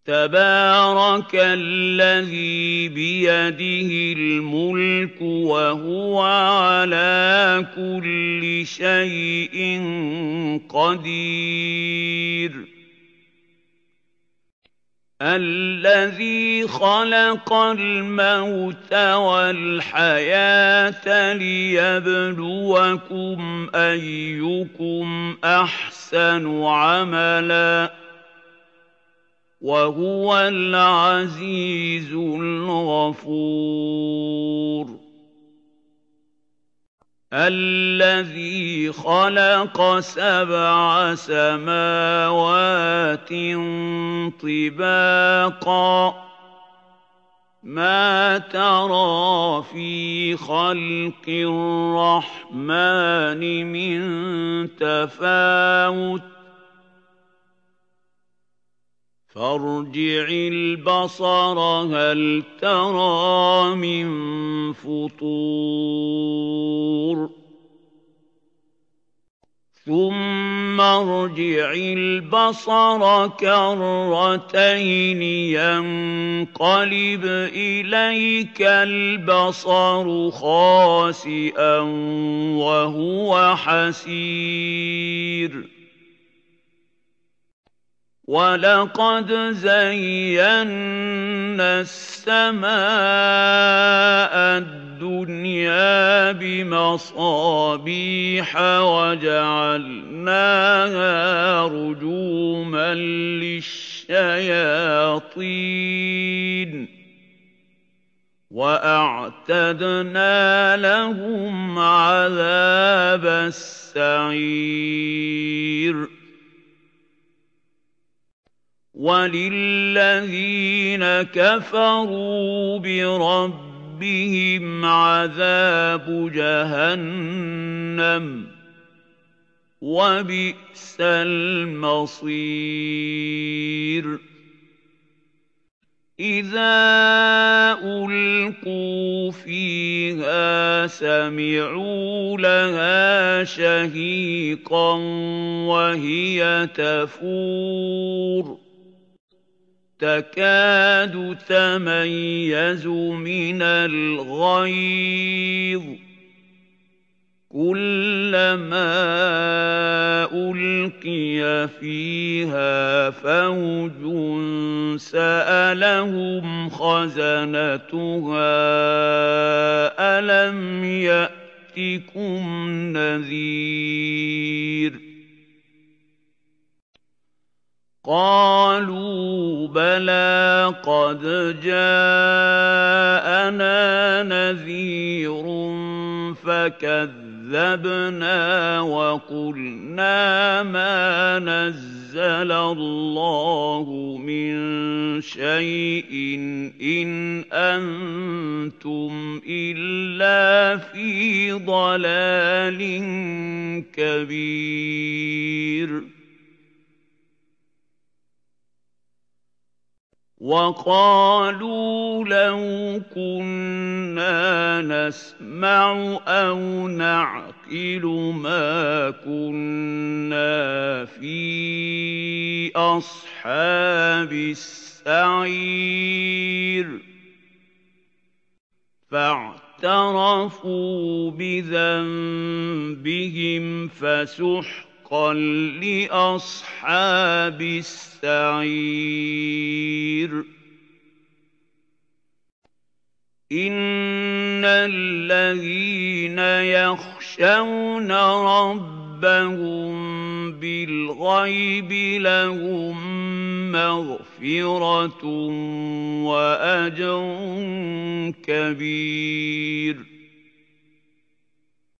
تبارك الذي بيده الملك وهو على كل شيء قدير الذي خلق الموت والحياة ليبلوكم أيكم أحسن عملا وهو العزيز الغفور الذي خلق 7 سماوات طباقا ما ترى في خلق الرحمن من تفاوت فارجع البصر هل ترى من فطور ثم ارجع البصر كرتين ينقلب إليك البصر خاسئا وهو حسير وَلَقَدْ زَيَّنَّا السَّمَاءَ الدُّنْيَا بِمَصَابِيحَ وَجَعَلْنَاهَا رُجُومًا لِّلشَّيَاطِينِ وَأَعْتَدْنَا لَهُمْ عَذَابَ السَّعِيرِ وَلِلَّذِينَ كَفَرُوا بِرَبِّهِمْ عَذَابُ جَهَنَّمَ وَبِئْسَ الْمَصِيرُ إِذَا أُلْقُوا فِيهَا سَمِعُوا لَهَا شَهِيقًا وَهِيَ تَفُورُ تَكَادُ تَمَيَّزُ مِنَ الْغَيْظِ كُلَّمَا أُلْقِيَ فِيهَا فَوْجٌ سَأَلَهُمْ خَزَنَتُهَا أَلَمْ يَأْتِكُمْ نَذِيرٌ قَالُوا بَلَىٰ قَدْ جَاءَنَا نَذِيرٌ فَكَذَّبْنَا وَقُلْنَا مَا نَزَّلَ اللَّهُ مِن شَيْءٍ إِنْ أَنتُمْ إِلَّا فِي ضَلَالٍ كَبِيرٍ وَقَالُوا لَوْ كُنَّا نَسْمَعُ أَوْ نَعْقِلُ مَا كُنَّا فِي أَصْحَابِ السَّعِيرِ فَاعْتَرَفُوا بِذَنبِهِمْ فَسُحْقًا لِّأَصْحَابِ السَّعِيرِ إِنَّ الَّذِينَ يَخْشَوْنَ رَبَّهُم بِالْغَيْبِ لَهُم مَّغْفِرَةٌ وَأَجْرٌ كَبِيرٌ